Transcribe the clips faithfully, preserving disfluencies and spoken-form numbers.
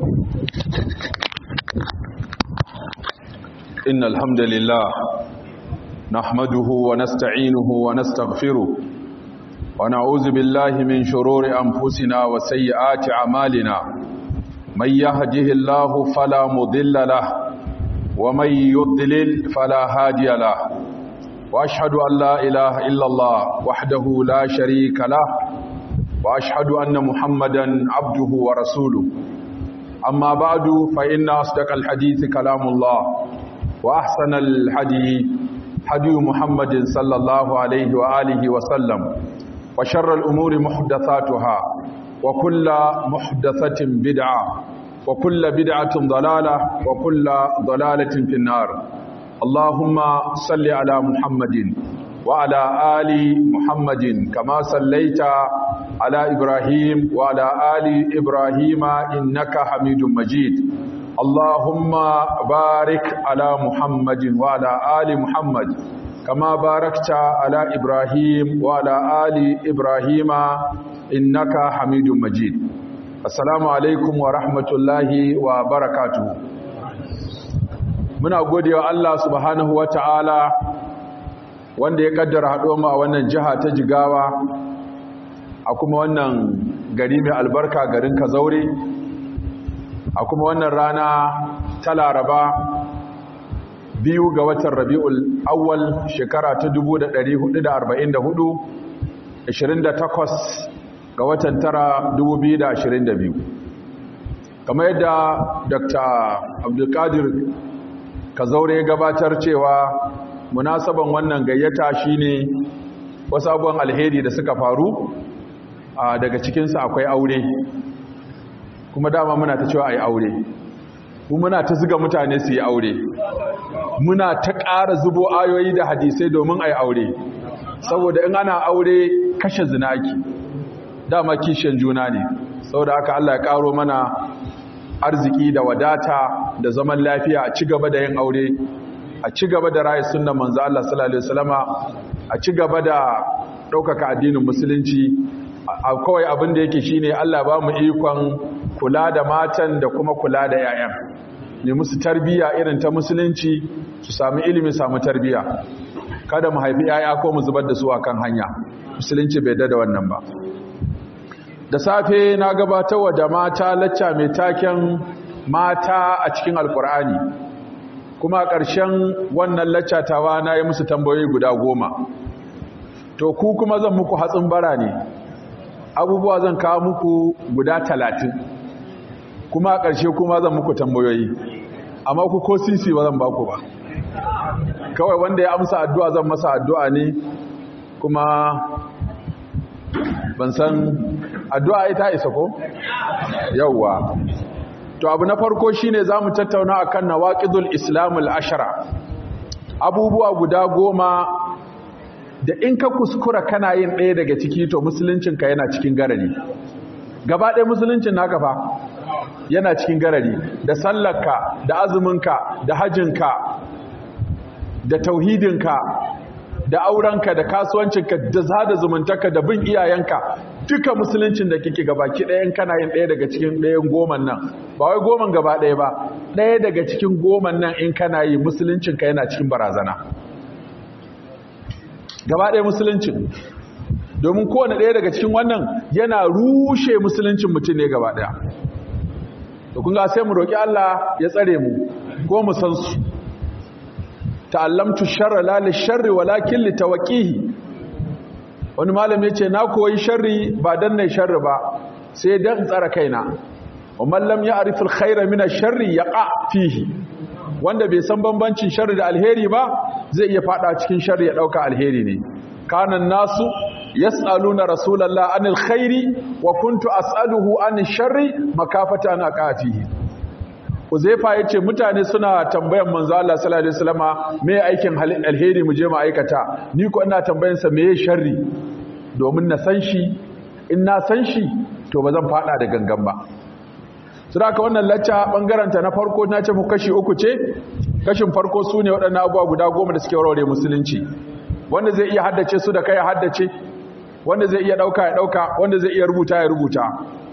إن الحمد لله نحمده ونستعينه ونستغفره ونعوذ بالله من شرور أنفسنا وسيئات أعمالنا من يهده الله فلا مضل له ومن يضلل فلا هادي له وأشهد أن لا إله إلا الله وحده لا شريك له وأشهد أن محمدا عبده ورسوله أما بعد فإن أصدق الحديث كلام الله وأحسن الحدي حدي محمد صلى الله عليه وآله وسلم وشر الأمور محدثاتها وكل محدثة بدعة وكل بدعة ضلالة وكل ضلالة في النار اللهم صل على محمد وعلى آل محمد كما صليت على إبراهيم وعلى آل إبراهيم إنك حميد مجيد اللهم بارك على محمد وعلى آل محمد كما باركت على إبراهيم وعلى آل إبراهيم إنك حميد مجيد السلام عليكم ورحمة الله وبركاته muna godewa Allah subhanahu wataala wanda ya kaddara haɗuwar mu a wannan jiha ta Jigawa a kuma wannan gari mai albarka garin Kazaure a kuma wannan rana ta Laraba biyu ga watan Rabiul Awwal shekara ta dubu da ɗari hudu da arba'in da hudu ashirin da takwas ga watan tara dubu biyu da ashirin da biyu kamar yadda Dr. Abdulkadir Kazaure gabatar cewa munasaban wannan gayyata shine wasu abubuwan alheri da suka faru daga cikinsu akwai aure kuma dama muna ta cewa ai aure kuma muna ta zuga mutane su yi aure muna ta ƙara zubo ayoyi da hadisai domin ai aure saboda in ana aure kashe zinaki dama kishin juna ne saboda haka Allah ya ƙaro mana arziki da wadata da zaman lafiya a ci gaba da yin aure a ci gaba da rayu sunnan manzo Allah sallallahu alaihi wasallama a ci gaba da ɗaukaka addinin musulunci a kawai abin da yake shine Allah ba mu ikon kula da matan da kuma kula da yayan ne musu tarbiyya irin ta musulunci su sami ilimi samu tarbiyya kada mu haifi yaya ko mu zubar da su akan hanya musulunci bai da wannan ba da safe na gabatarwa da mata lacca mai taken mata a cikin alkur'ani kuma a ƙarshen wannan lacca tawa na yi musu tambayoyi guda goma to ku kuma zan muku hatsin bara ne abubuwa zan kawo muku guda talatin kuma a ƙarshe kuma zan muku tambayoyi amma ku ko sisi ba zan baku ba kawai wanda ya amsa addu'a zan masa addu'a ne kuma ban san addu'a ita isa ko yawwa to abu na farko shine zamu tattauna akan nawaqidul islamul ashara abubuwa guda goma da in ka kuskura kana yin ɗaya daga ciki to musuluncinka yana cikin garari gaba ɗaya musuluncin naka fa yana cikin garari da sallarka da azuminka da hajjinka da tauhidinka da aurenka da kasuwancinka da zada zumuntarka da bin iyayenka duka musuluncin da kike gabaki ɗaya in kana yin ɗaya daga cikin ɗayan goman nan ba wai goman gaba ɗaya ba ɗaya daga cikin goman nan in kana yi musuluncinka yana cikin barazana gaba ɗaya musuluncin domin kowane ɗaya daga cikin wannan yana rushe musuluncin mutum ne gaba ɗaya da kun ga sai mu roƙi Allah ya tsare mu ko mu san su ta'allamtu sharra la li sharri walakin li tawqihi wani malami yace na koyi sharri ba dan ne sharri ba sai dan tsara kaina wa man lam ya'rif al khayra min ash-sharri yaqa fihi wanda bai san bambancin sharri da alheri ba zai iya fada cikin sharri ya dauka alheri ne kanan nasu yas'aluna rasulullah anil khairi wa kuntu as'aluhu anil sharri makafata an aqafihi Uzaifa yace mutane suna tambayan manzo Allah sallallahu alaihi wasallama me aikin alheri mu je mu aikata ni ko ina tambayan sa meye sharri domin na san shi in na san shi to bazan fada da gangan ba saboda wannan lacca bangaren ta na farko na ce mu kashi uku ce kashin farko sune waɗannan abubuwa guda goma da suke warware musulunci wanda zai iya haddace su da kai ya haddace wanda zai iya dauka ya dauka wanda zai iya rubuta ya rubuta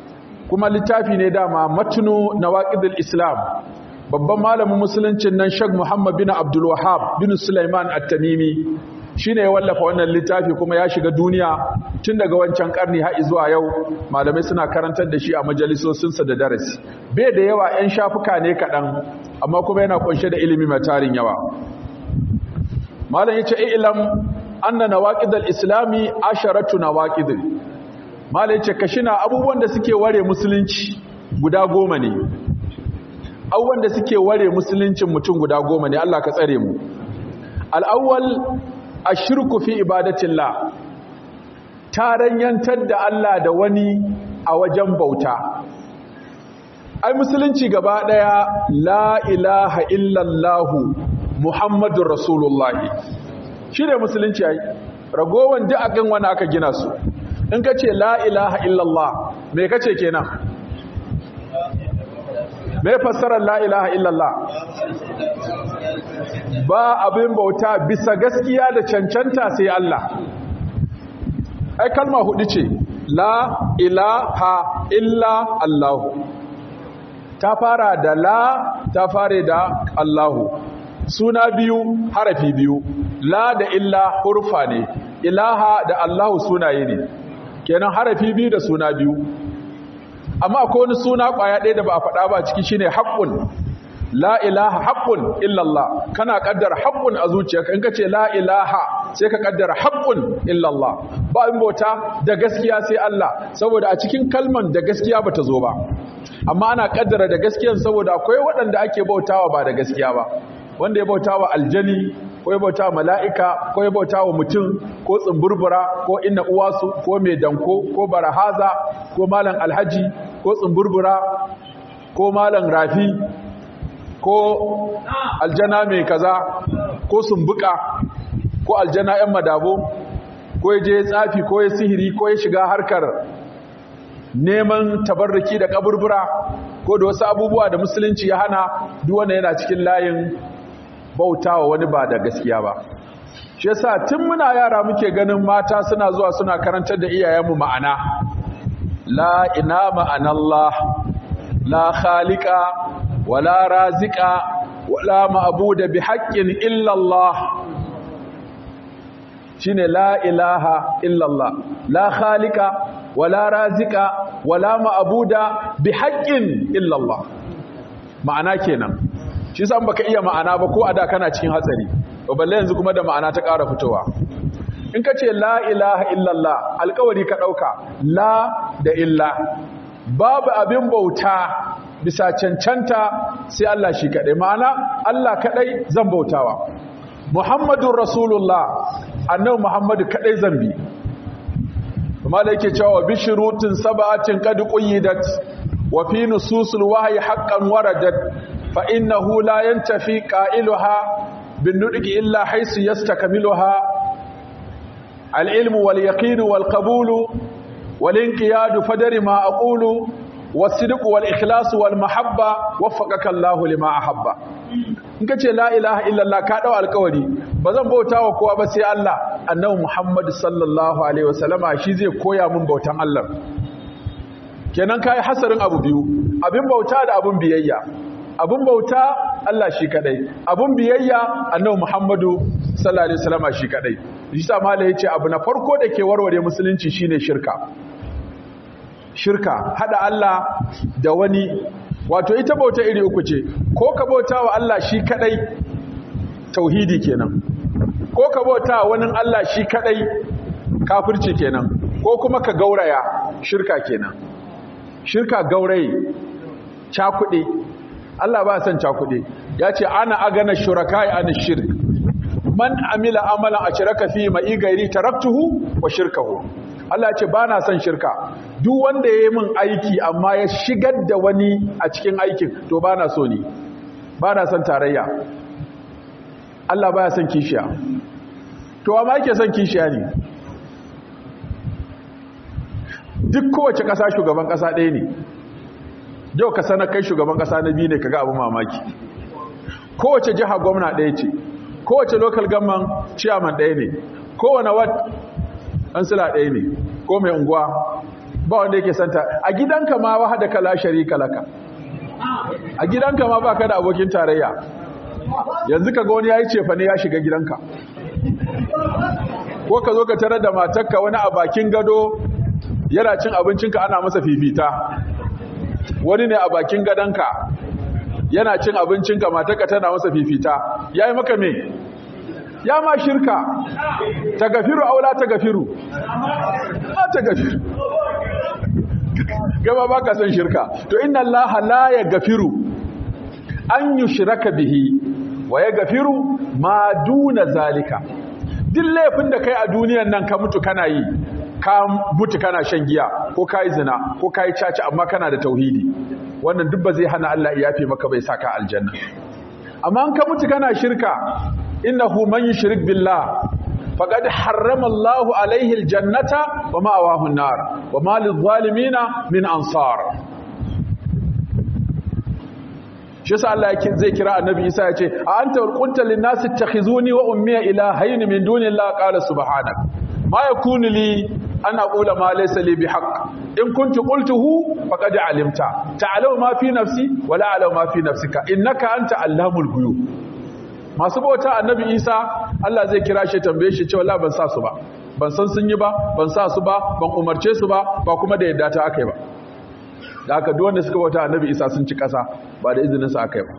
kuma littafi ne dama matnu nawaqidul islam. Babban malamin musuluncin nan Sheikh Muhammad bin Abdul Wahhab bin Sulaiman At-Tamimi shine ya wallafa wannan littafi, kuma ya shiga duniya tun daga wancan karni har zuwa yau. Malamai suna karantar da shi a majalisosinsa da darasi. Bai da yawa, 'yan shafuka ne kaɗan, amma kuma yana kunshe da ilimi mai tarin yawa. Malam yace ilam anna nawaqidul islami asharatu nawaqid. Malam yace kashina abubuwan da suke ware musulunci guda goma ne. Abubuwan da suke ware musuluncin mutum guda goma ne. Allah ka tsare mu. Al-awwal ashirku fi ibadatillah, taranyantar da Allah da wani a wajen bauta. Ai musulunci gaba daya la ilaha illallahu muhammadur rasulullahi shine musulunci. ai ragowan duk akan wani aka gina su. In ka ce la ilaha illallah me kace kenan? me fassarar la ilaha illallah? ba abin bauta bisa gaskiya da cancanta sai Allah. Ai kalma hudu ce, la ilaha illa Allahu. Ta fara da la, ta fare da Allahu. Suna biyu, harafi biyu. La da illa hurfa ne, ilaha da Allahu sunaye ne. Kenan harafi biyu da suna biyu. Amma akwai wani suna kwaya ɗaya da ba a faɗa ba ciki shine haqqun. La ilaha haqqun illallah. Kana kaddara haqqun a zuciyarka. In ka ce la ilaha sai ka kaddara haqqun illallah. Ba in bauta da gaskiya sai Allah, saboda a cikin kalman da gaskiya bata zo ba. Amma ana kaddara da gaskiyan saboda akwai waɗanda ake bautawa ba da gaskiya ba. Wanda ya bautawa aljani, ko ya bautawa mala'ika, ko ya bautawa mutum, ko tsumburbura, ko inna uwasu, ko mai danko, ko barahaza, ko malam alhaji, ko tsumburbura, ko malam rafi, ko aljana mai kaza, ko sumbuka, ko aljana yan madabo, ko ya je tsafi, ko ya sihiri, ko ya shiga harkar neman tabarruki da kaburbura, ko da wasu abubuwa da musulunci ya hana. Duk wanda yana cikin layin bautawa wani ba da gaskiya ba. Shi yasa tun muna yara muke ganin mata suna zuwa suna karantar da iyayenmu ma'ana. La ina ma'anallah, la khaliqa wala razika wala ma'budu bi haqqin illa Allah. Shine la ilaha illa Allah, la khaliqa wala razika wala ma'budu bi haqqin illa Allah. Ma'ana kenan. Shi yasa baka iya ma'ana ba ko ada kana cikin hatsari. To balle yanzu kuma da ma'ana ta ƙara fitowa. In ka ce la ilaha illa Allah, alƙawari ka dauka la da illa. Babu abin bauta bisa cancanta sai Allah shi kadai. Ma'ana Allah kadai zan bautawa. Muhammadur Rasulullah, annabi Muhammadu kadai zan bi. Kuma da yake cewa bi shurutin sab'atin qad quyidat wa fi nususul wahyi haqqan waradat fa innahu la yantafi qailuha bin nudqi illa haythu yastakmiluha al ilmu wal yaqin wal qabulu wal inqiyadu fadari ma aqulu was-sidqu wal ikhlasu wal mahabba waffaqaka Allahu lima ahabba. In kace la ilaha illallah ka dau alƙawari bazan bautawa kowa ba sai Allah. Annabi Muhammad sallallahu alaihi wasallama shi zai koya min bautan Allah. Kenan kai hasarin abu biyu, abin bauta da abin biyayya. Abin bauta Allah shi kadai, abin biyayya Annabi Muhammadu sallallahu alaihi wasallama shi kadai. Shi sa malai yace abu na farko da ke warware musulunci shine shirka. Shirka hada Allah da wani. Wato ita bauta iri uku ce, ko ka bauta wa Allah shi kadai, tauhidi kenan, ko ka bauta wa wani Allah shi kadai, kafirci kenan, ko kuma ka gauraya, shirka kenan. Shirka gaurayi, cakuɗe. Allah ba san cakuɗe. Ya ce ana agana shurakai an shirk, man amila amalan ashraka fi ma'i gairi taraktuhu wa shirkahu. Allah ce ba na son shirka. Duk wanda ya yi min aiki amma ya shigar da wani a cikin aikin, to ba na so ni, ba na son tarayya. Allah ba ya son kishiya. To amma yake son kishiya ne. Duk kowace ƙasa shugaban ƙasa ɗaya ne. Yau ka sanar kai shugaban ƙasa na biyu ne ka ga abu mamaki. Kowace jiha gwamna ɗaya ce. Kowace local government chairman ɗaya ne. Kowane wat kansila ɗaya ne, ko mai unguwa ba wanda yake santa. A gidanka ma wahadaka la sharika laka, a gidanka ma baka da abokin tarayya. Yanzu kaga wani yayi cefa ne ya shiga gidanka, ko ka zo ka tarar da matarka wani a bakin gado yana cin abincinka ana masa fifita, wani ne a bakin gadonka yana cin abincinka matarka tana masa fifita. Yayi maka me? Ya ma shirka. Ta gafiru aula ta gafiru, ba ta gafiru, gaba ba ka san shirka. To inna allaha la ya gafiru an yushraka bihi wa ya gafiru ma duna zalika. Duk laifin da kai a duniyan nan ka mutu kana yi, ka mutu kana shan giya ko kai zina ko kai caci amma kana da tauhidi, wannan duk ba zai hana Allah ya yafe maka bai saka aljanna. Amma an ka mutu kana shirka, innahu man yushrik billah faqad harrama Allahu alaihi aljannata wa ma'awahu an-nar wa ma lidh-dhalimina min ansar. Shi yasa Allah yake zai kira Annabi Isa ya ce a anta qulta lin-nasi ittakhizuni wa ummi ilahayn min dunillahi qala subhanak ma yakunu li an aqula ma laysa li bihaqq in kuntu qultuhu faqad alimta ta'lamu ma fi nafsi wa la a'lamu ma fi nafsika innaka anta allamul ghuyub. Masu bauta Annabi Isa Allah zai kira shi tambaye shi cewa la ban sa su ba, ban san sun yi ba, ban sa su ba, ban umarce su ba, ba kuma da yadda ta akai ba. Da haka duk wanda suka bauta Annabi Isa sun ci kasa ba da izinin sa akai ba.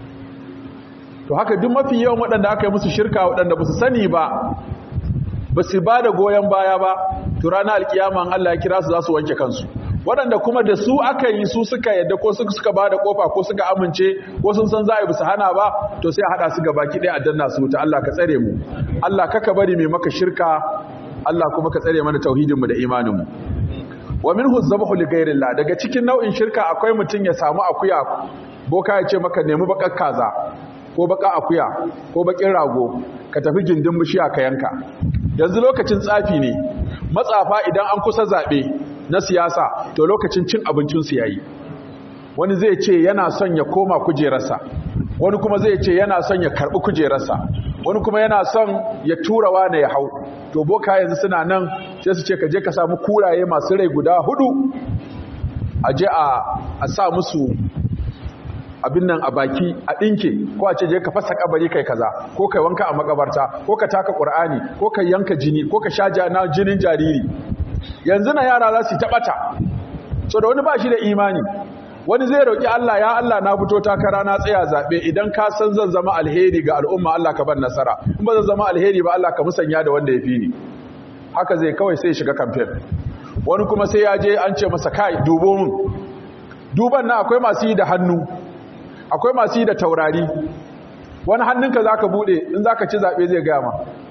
To haka duk mafi yawan waɗanda aka yi musu shirka, waɗanda ba su sani ba, ba su ba da goyon baya ba, to ranar alkiyama Allah ya kira su za su wanke kansu. Waɗanda kuma da su aka yi, su suka yadda ko suka ba da ƙofa ko suka amince ko sun san za a yi su hana ba, to sai a haɗa su gaba ki ɗaya a danna su wuta. Allah ka tsare mu, Allah kaka bari mai maka shirka, Allah kuma ka tsare mana tauhidinmu da imaninmu. Wa minhu zabahu li ghairillah, daga cikin nau'in shirka akwai mutum ya samu akuya, boka ya ce maka nemi bakar kaza ko baka akuya ko bakin rago, ka tafi gindin bishiya ka yanka. Yanzu lokacin tsafi ne, matsafa idan an kusa zaɓe na siyasa to lokacin cin abincinsu ya yi. Wani zai ce yana son ya koma kujerarsa, wani kuma zai ce yana son ya karɓi kujerarsa, wani kuma yana son ya tura wane ya hau. To boka yanzu suna nan sai su ce ka je ka samu kuraye masu rai guda hudu, a je a sa musu abin nan a baki a ɗinke, ko a ce je ka fasa kabari kai kaza, ko kai wanka a makabarta, ko ka taka ƙur'ani, ko ka yanka jini, ko ka sha jinin jariri. Yanzu na yara za su yi taɓata, so da wani ba shi da imani. Wani zai roƙi Allah, ya Allah na fito takara na tsaya zaɓe, idan ka san zan zama alheri ga al'umma Allah ka ban nasara, in ba zan zama alheri ba Allah ka musanya da wanda ya fi ni. Haka zai kawai sai shiga kamfen. Wani kuma sai ya je an ce masa kai dubo mun. Duban na akwai masu yi da hannu, akwai masu yi da taurari. Wani hannunka za ka buɗe in za ka ci zaɓe zai gaya ma.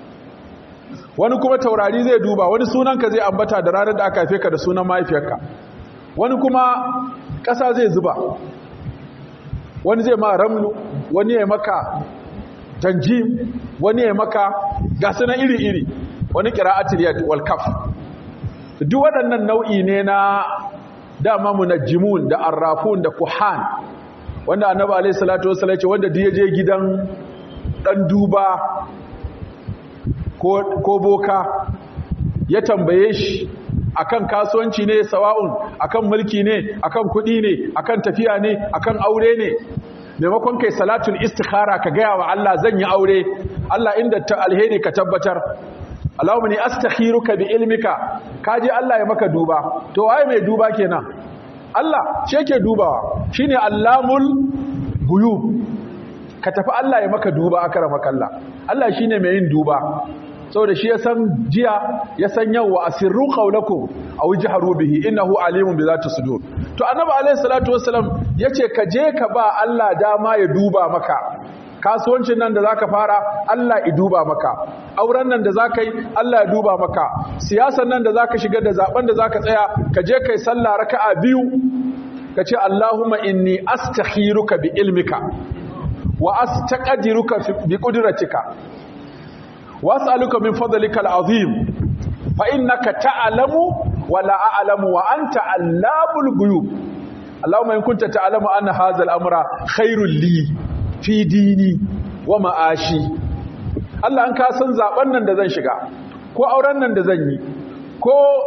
Wani kuma taurari zai duba, wani sunanka zai ambata da ranar da aka haife ka da sunan mahaifiyarka. Wani kuma ƙasa zai zuba, wani zai ma ramlu, wani ya maka tanjim, wani ya maka gasu na iri-iri, wani ƙira'atul yad wal kaf. Duk waɗannan nau'i ne na dama munajjimun da arrafun da kuhan, wanda annabi alaihi salatu wasallam ce wanda duk je gidan dan duba ko ko boka ya tambaye shi akan kasuwanci ne, sawa'un akan mulki ne, akan kuɗi ne, akan tafiya ne, akan aure ne, maimakon kai salatul istikhara ka gaya wa Allah zan yi aure, Allah inda ta alheri ka tabbatar, Allahumma ni astakhiruka bi ilmika, kaje Allah ya maka duba. To waye mai duba kenan? Allah shi yake dubawa, shine Allamul Ghuyub. Ka tafi Allah ya maka duba, akramaka Allah. Allah shine mai yin duba. Saboda shi ya san jiya, ya san yau, wa asirru qawlakum aw jahru bihi innahu alimun bi zati sudur. To annabi alayhi salatu wassalam yace ka je ka ba Allah dama ya duba maka. Kasuwancin nan da zaka fara Allah ya duba maka, auren nan da zaka yi Allah ya duba maka, siyasan nan da zaka shiga da zaben da zaka tsaya ka je kai sallah raka'a biyu ka ce Allahumma inni astakhiruka bi ilmika wa astaqdiruka bi qudratika wa as'aluka min fadlika al'azim fa innaka ta'lamu wa la a'lamu wa anta allamul ghuyub. Allahumma in kunta ta'lamu anna hadha al-amra khairul li fi dini wa ma'ashi. Allah an ka san zaben nan da zan shiga, ko auren nan da zan yi, ko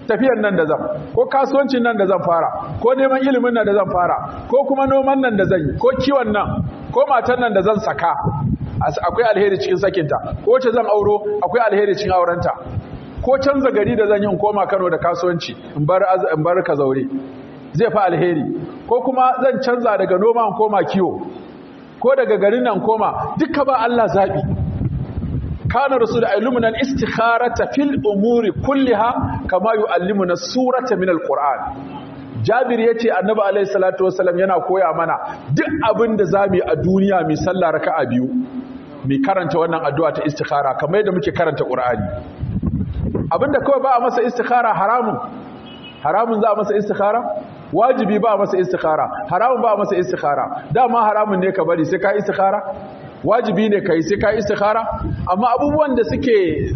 tafiyan nan da zan ko kasuwancin nan da zan fara ko neman ilimin nan da zan fara ko kuma noman nan da zan yi ko kiwon nan ko matan nan da zan saka akwai alheri cikin sakinta ko wacce zan auro akwai alheri cikin aurenta ko canza gari da zan yi in koma Kano da kasuwanci in bar in bar Kazaure zai fa alheri ko kuma zan canza daga noma in koma kiwo ko daga garin nan koma duka ba Allah zabi kana rasul ilmuna al-istikharata fil umuri kulliha kama yuallimuna surata min al-Qur'an Jabir yace Annabi alayhi salatu wasallam yana koya mana duk abin da zamu yi a duniya mi sallah raka'a biyu mi karanta wannan addu'a ta istikhara kamar yadda muke karanta Qur'ani abinda kawai ba a masa istikhara haramun haramun za a masa istikhara wajibi ba a masa istikhara haramun ba a masa istikhara dama haramun ne ka bari sai ka istikhara wajibi ne kai sai ka istikhara amma abubuwan da suke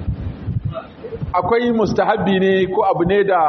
akwai mustahabbi ne ko abu ne da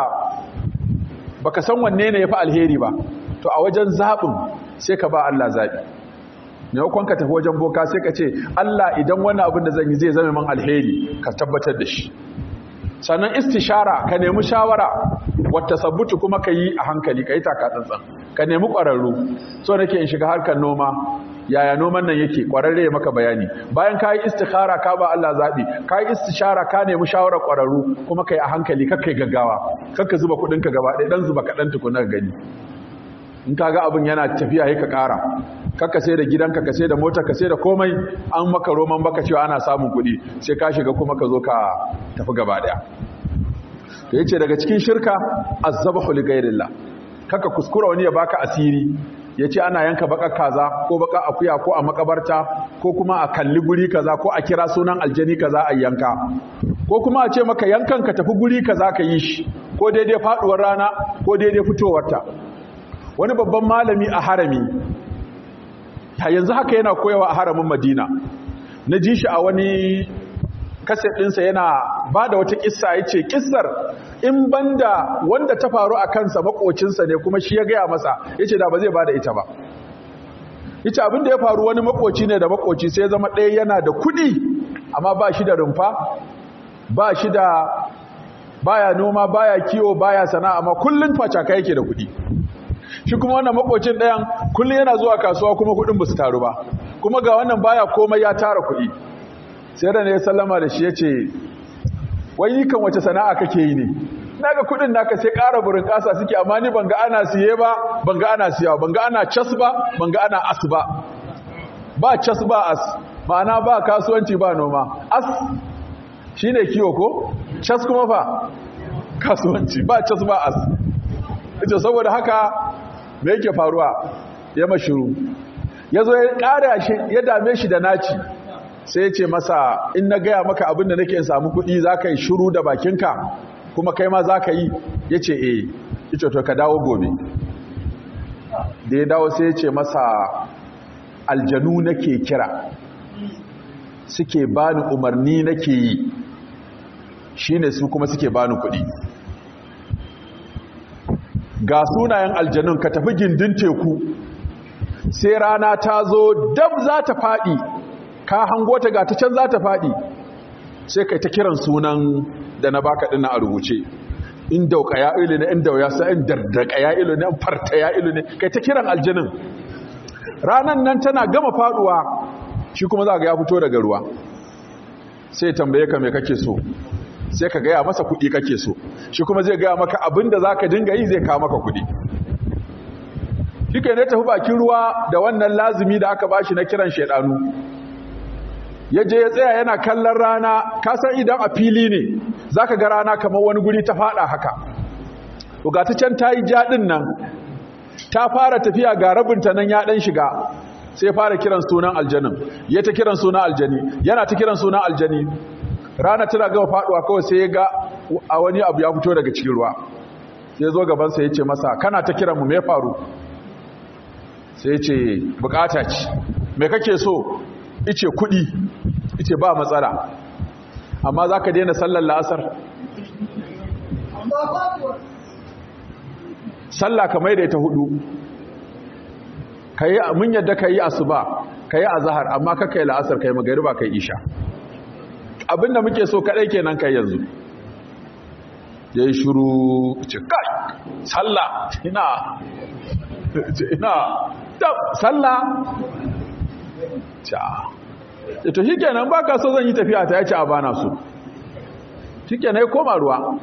baka san wanne ne yafi alheri ba to a wajen zabin sai ka ba Allah zabi ne kon ka tafi wajen boka sai ka ce Allah idan wannan abin da zan yi zai zama man alheri ka tabbatar da shi sannan istishara ka nemi shawara wata sabbutu kuma ka yi a hankali ka yi taka tsantsan ka nemi ƙwararru so nake in shiga harkar noma yaya noman nan yake ƙwararre ya maka bayani bayan ka yi istikhara ka ba Allah zaɓi ka yi istishara ka nemi shawarar ƙwararru kuma ka yi a hankali kakka yi gaggawa kakka zuba kuɗinka gaba ɗaya ɗan zuba kaɗan tukuna gani in ka ga abin yana tafiya ya ka ƙara kakka sai da gidanka ka sai da mota ka sai da komai an maka roman baka cewa ana samun kuɗi sai ka shiga kuma ka zo ka tafi gaba ɗaya to yace daga cikin shirka azzabahu li ghairillah kaka kuskura wani ya baka asiri yace ana yanka baka kaza ko baka akuya ko a makabarta ko kuma a kalli guri kaza ko a kira sunan aljani kaza a yanka ko kuma a ce maka yankan ka tafi guri kaza ka yi shi ko daidai faduwar rana ko daidai fitowarta wani babban malami a harami yanzu haka yana koyawa a haramin Madina na ji shi a wani kaset ɗinsa yana ba da wata ƙissa ya ce ƙissar in banda wanda ta faru a kansa makocinsa ne kuma shi ya gaya masa ya ce da ba zai ba da ita ba ya ce abinda ya faru wani makoci ne da makoci sai zama ɗaya yana da kuɗi amma ba shi da rumfa ba shi da baya noma baya kiwo baya sana'a amma kullun facaka yake da kuɗi shi kuma wannan makocin ɗayan kullun yana zuwa kasuwa kuma kuɗin ba su taru ba kuma ga wannan baya komai ya tara kuɗi sai da ne ya sallama da shi ya ce wai yi kan wace sana'a kake yi ne naga kudin naka sai ƙara burin ƙasa suke amma ni banga ana siye ba banga ana siya banga ana cas ba banga ana as ba ba cas ba as ma'ana ba kasuwanci ba noma as shine kiwo ko cas kuma fa kasuwanci ba cas ba as ita saboda haka me yake faruwa ya mashiru yazo ya ƙara shi ya dame shi da naci sai ya ce masa in na gaya maka abin da nake samu kuɗi za ka yi shiru da bakinka kuma kai ma za ka yi ya ce eh ita to ka dawo gobe da ya dawo sai ya ce masa aljanu nake kira suke bani umarni nake yi shine su kuma suke bani kuɗi ga sunayen aljanun ka tafi gindin teku sai rana ta zo dab za ta faɗi ka hango ta ga ta can za ta faɗi sai kai ta kiran sunan da na baka ɗin a rubuce in dauka ya ilu ne in dauya sa in dardaka ya ilu ne in farta ya ilu ne kai ta kiran aljinin ranan nan tana gama faduwa shi kuma za ga ya fito daga ruwa sai tambaye ka me kake so sai ka gaya masa kuɗi kake so shi kuma zai gaya maka abinda za ka dinga yi zai kawo maka kuɗi shi kai ne tafi bakin ruwa da wannan lazimi da aka bashi na kiran shaidanu ya je ya tsaya yana kallon rana kasan idan a fili ne za ka ga rana kamar wani guri ta fada haka ga ta can ta yi jaɗin nan ta fara tafiya ga rabinta nan ya ɗan shiga sai fara kiran sunan aljanin ya ta kiran sunan aljani yana ta kiran sunan aljani rana tana gama faduwa kawai sai ya ga a wani abu ya fito daga cikin ruwa sai zo gabansa ya ce masa kana ta kiran mu me faru sai ya ce bukata ce me kake so ice kudi ice ba matsala amma za ka daina sallar la'asar sallah ka mai da ita hudu mun yadda ka yi asuba ka yi azahar amma ka kai la'asar ka yi magariba ka yi isha abinda muke so kaɗai kenan kai yanzu ya yi shuru ce kai sallah ina ina sallah ca to shi kenan ba ka so zan yi tafiya ta ya ce a bana su shi kenan ya koma ruwa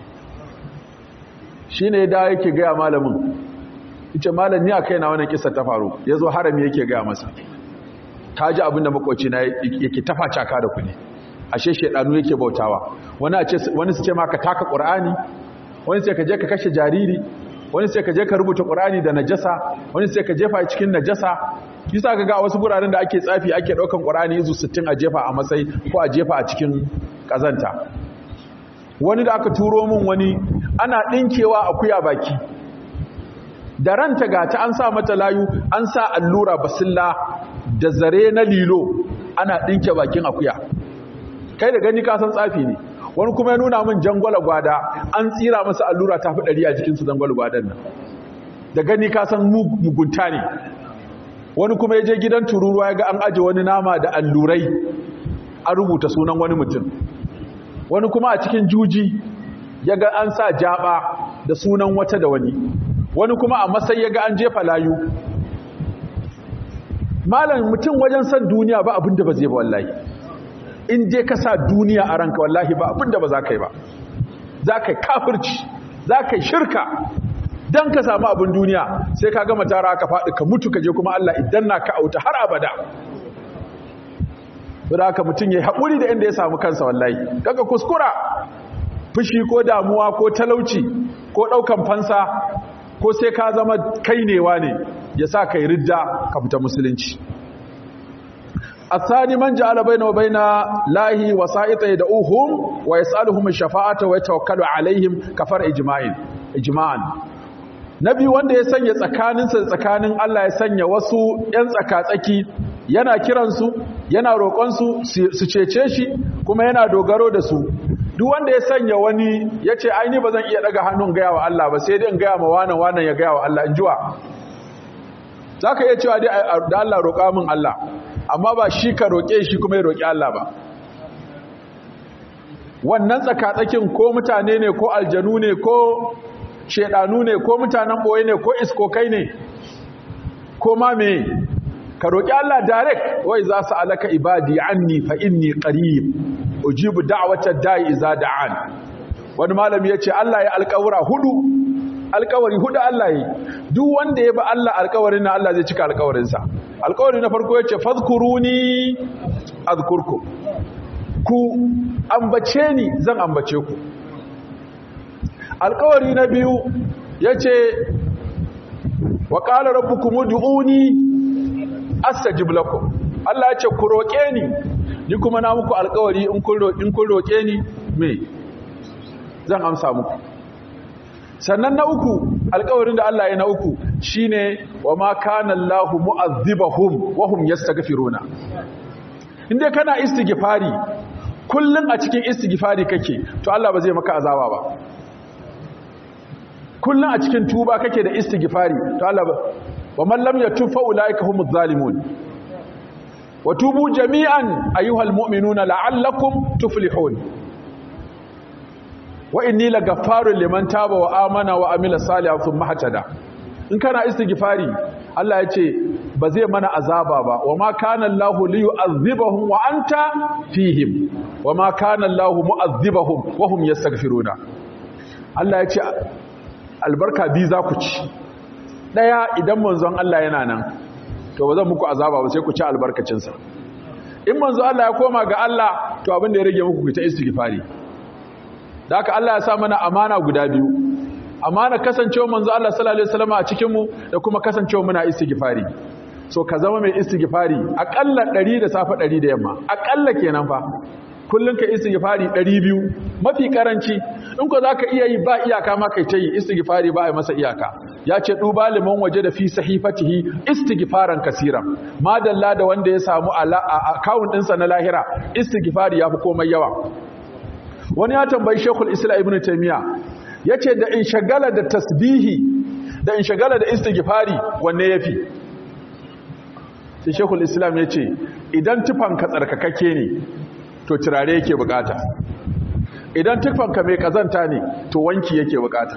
shi ne da yake gaya malamin ita malam ni a kai na wannan kisa ta faru ya zo harami yake gaya masa ta ji abinda makwaci na yake tafa caka da kudi ashe shedanu yake bautawa wani a ce wani su ce maka taka qur'ani wani sai ka je ka kashe jariri wani sai ka je ka rubuta qur'ani da najasa wani sai ka jefa cikin najasa kisa kaga a wasu guraren da ake tsafi ake daukan qur'ani izu sittin a jefa a matsayi ko a jefa a cikin kazanta wani da aka turo min wani ana dinkewa akuya baki da ranta gata an sa mata layu an sa allura basilla da zare na lilo ana dinke bakin akuya kai da gani ka san tsafi ne wani kuma ya nuna min jangwala gwada an tsira masa allura ta fi ɗari a jikinsu jangwala gwadan nan da gani ka san mugunta ne wani kuma ya je gidan tururuwa ya ga an aje wani nama da allurai an rubuta sunan wani mutum wani kuma a cikin juji ya ga an sa jaba da sunan wata da wani wani kuma a masai ya ga an jefa layu malam mutum wajen san duniya ba abinda ba zai ba wallahi in je ka sa duniya a ranka wallahi ba abinda ba za ka yi ba za ka yi kafirci za ka yi shirka don ka samu abin duniya sai ka gama tara ka faɗi ka mutu ka je kuma Allah idan na ka auta har abada da haka mutum ya yi haƙuri da inda ya samu kansa wallahi kaga kuskura fushi ko damuwa ko talauci ko ɗaukan fansa ko sai ka zama kainewa ne ya sa ka yi ridda ka fita musulunci الثاني من جعل بينه وبين الله وسائط يدعوهم ويسألهم الشفاعة ويتوكل عليهم كفر إجماعين إجماعا nabi wanda ya sanya tsakaninsa tsakanin Allah ya sanya wasu ƴan tsakatsaki yana kiransu yana roƙonsu su cece shi kuma yana dogaro da su duk wanda ya sanya wani ya ce ai ni ba zan iya daga hannun gaya wa Allah ba sai dai in gaya ma wannan wannan ya gaya wa Allah in jiwa za ka iya cewa dai da Allah roƙa min Allah amma ba shi ka roƙe shi kuma ya roƙi Allah ba wannan tsakatsakin ko mutane ne ko aljanu ne ko shedanu ne ko mutanen boye ne ko iskokai ne ko ma me ka roƙi Allah direct wai za su alaka ibadi anni fa inni qarib ujibu da'watad da'i iza da'an wani malami yace Allah ya alƙawura hudu alƙawari hudu Allah yi duk wanda ya bi Allah alƙawarin na Allah zai cika alƙawarin sa alƙawari na farko yace fadhkuruni azkurkum ku ambace ni zan ambace ku alƙawari na biyu yace wa qala rabbukum ud'uni astajib lakum Allah yace ku roƙe ni ni kuma na muku alƙawari in kun roƙe in kun roƙe ni me zan amsa muku sannan na uku alƙawarin da Allah ya na uku shine wa ma kana Allahu mu'azzibahum wa hum yastaghfiruna inda kana istighfari kullun a cikin istighfari kake to Allah ba zai maka azaba ba kullun a cikin tuba kake da istighfari to Allah ba wa man lam yatub fa ulaika humuz zalimun wa tubu jami'an ayyuhal mu'minuna la'allakum tuflihun wa inni lagaffarun liman taba wa amana wa amila salihan thumma hatada in kana istighfari Allah ya ce ba zai mana azaba ba wa ma kana Allahu liyu'adhibahum wa anta fihim wa ma kana Allahu mu'adhibahum wa hum yastaghfiruna Allah ya ce albarka bi za ku ci daya idan manzon Allah yana nan to ba zan muku azaba ba sai ku ci albarkacin sa in manzon Allah ya koma ga Allah to abin da ya rage muku ku ta istighfari da haka Allah ya sa mana amana guda biyu amana kasancewa manzo Allah sallallahu alaihi wasallam a cikin mu da kuma kasancewa muna istighfari so ka zama mai istighfari akalla ɗari da safa ɗari da yamma akalla kenan fa kullun ka istighfari ɗari biyu mafi karanci in ko zaka iya yi ba iyaka ma kai tayi istighfari ba ai masa iyaka ya ce duba liman waje da fi sahifatihi istighfaran kaseeran madalla da wanda ya samu account ɗinsa na lahira istighfari yafi komai yawa wani ya tambayi Sheikhul Islam Ibn Taymiyyah yace da in shagala da tasbihi da in shagala da istighfari wanne yafi sai Sheikhul Islam yace idan tufan ka tsarkakake ne to turare yake bukata idan tufanka mai kazanta ne to wanki yake bukata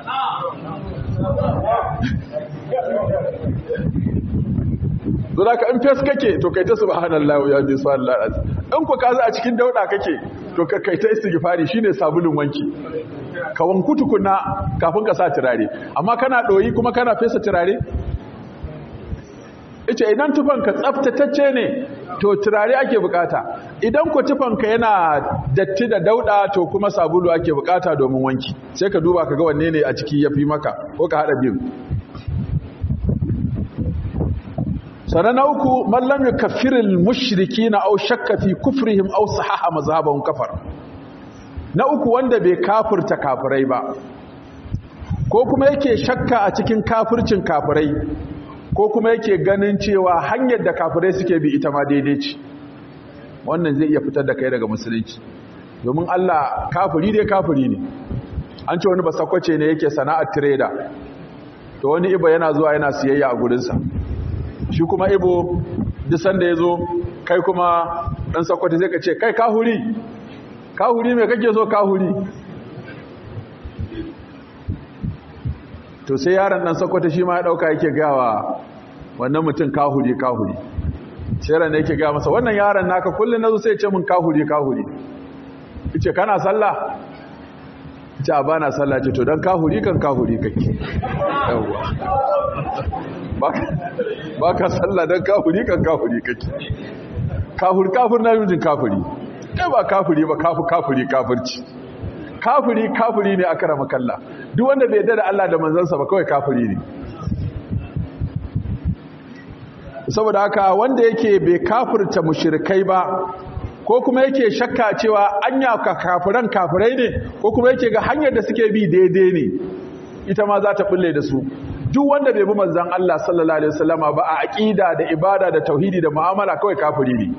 zo da ka in fes kake to kai ta subhanallahi ya bi sallallahu in ku kaza a cikin dauda kake to ka kai ta istighfari shine sabulun wanki ka wanku tukuna kafin ka sa turare amma kana doyi kuma kana fesa turare ita idan tufanka tsaftatacce ne to turare ake bukata idan ku tufanka yana datti da dauda to kuma sabulu ake bukata domin wanki sai ka duba ka ga wanne ne a ciki yafi maka ko ka hada biyu sannan na uku mallam ya kafiril mushrikina aw shakka fi kufrihim aw sahaha mazhabahum kafar na uku wanda bai kafirta kafirai ba ko kuma yake shakka a cikin kafircin kafirai ko kuma yake ganin cewa hanyar da kafirai suke bi ita ma daidai ce wannan zai iya fitar da kai daga musulunci domin Allah kafiri dai kafiri ne an ce wani basakwace ne yake sana'ar trader to wani ibo yana zuwa yana siyayya a gurinsa shi kuma ibo duk sanda ya zo kai kuma ɗan sakwata zai ka ce kai kahuri kahuri mai kake so kahuri to sai yaron ɗan sakwata shi ma ya ɗauka yake gawa wannan mutum kahuri kahuri sai ran yake gawa masa wannan yaron naka kullum na zo sai ce min kahuri kahuri ce kana sallah ce a bana sallah ce to don kahuri kan kahuri kake yawwa ba ka sallah don kahuri kan kahuri kake kafur kafur na yujin kafuri kai ba kafuri ba kafu kafuri kafurci kafuri kafuri ne aka rama kalla duk wanda bai yarda da Allah da manzansa ba kawai kafuri ne saboda haka wanda yake bai kafurta mushrikai ba ko kuma yake shakka cewa anya ka kafiran kafirai ne ko kuma yake ga hanyar da suke bi daidai ne ita ma za ta bulle da su duk wanda bai bi manzon Allah sallallahu alaihi wasallama ba a aqida da ibada da tauhidi da mu'amala kawai kafiri ne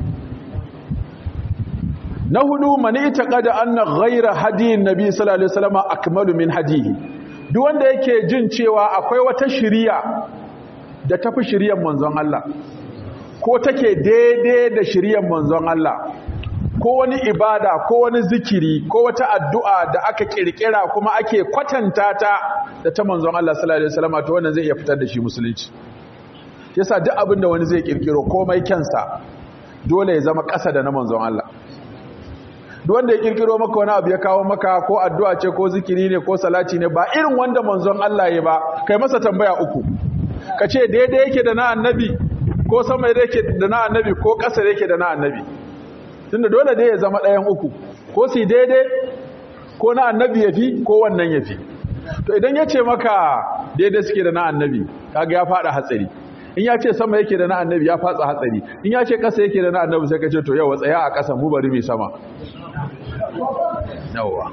na hudu man itaqada anna ghayra hadiyin nabi sallallahu alaihi wasallama akmalu min hadihi duk wanda yake jin cewa akwai wata shiriya da tafi shiriyar manzon Allah ko take daidai da shiriyar manzon Allah ko wani ibada ko wani zikiri ko wata addu'a da aka kirkira kuma ake kwatanta ta da ta manzon Allah sallallahu alaihi wasallam to wannan zai iya fitar da shi musulunci yasa duk abin da wani zai kirkiro komai kyansa dole ya zama ƙasa da na manzon Allah duk wanda ya kirkiro maka wani abu ya kawo maka ko addu'a ce ko zikiri ne ko salati ne ba irin wanda manzon Allah ya ba kai masa tambaya uku ka ce daidai yake da na annabi ko sama yake da na annabi ko ƙasa yake da na annabi tunda dole dai ya zama ɗayan uku ko su daidai ko na annabi ya fi ko wannan ya fi to idan ya ce maka daidai suke da na annabi kaga ya faɗa hatsari in ya ce sama yake da na annabi ya fatsa hatsari in ya ce ƙasa yake da na annabi sai ka ce to yau tsaya a ƙasa mu bari mai sama yawa